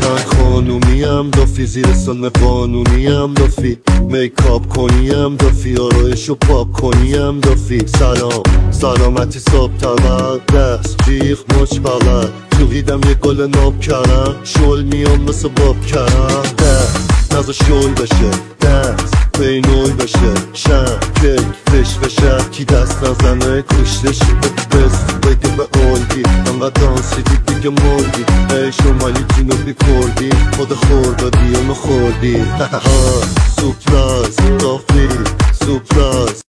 خانومیم دافی، زیر سن قانونیم دافی، میکاپ کنیم دافی، آرایشو پاپ کنیم دافی. سلام سلامتی صبح طبق، دست جیغ مچ بغل، چوقیدم یه گل ناب کردم، شل میام مثل باب کردم. دست نزا شل بشه، دست بینوی بشه، شم کیک فش بشه، کی دست نزنه کشتش بست بگه به آلگی. انقدر دانسی دیگه مردی، ای شمالی جنوبی کردی، خود خوردادی اونو خوردی. سپرایز کافی سپرایز.